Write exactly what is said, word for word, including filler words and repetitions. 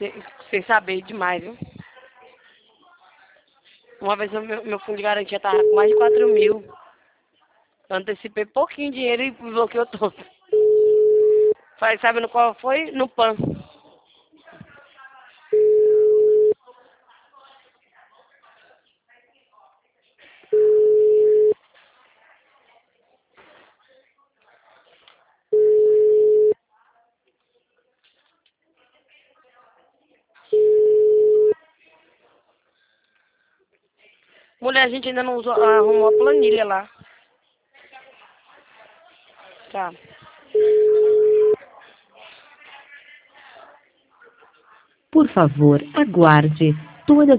sem saber demais, viu? Uma vez o meu, meu fundo de garantia tava com mais de quatro mil. Eu antecipei pouquinho dinheiro e bloqueou todo. Falei, sabe no qual foi? No Pan. Mulher, a gente ainda não usou, arrumou a planilha lá. Tá. Por favor, aguarde. Todas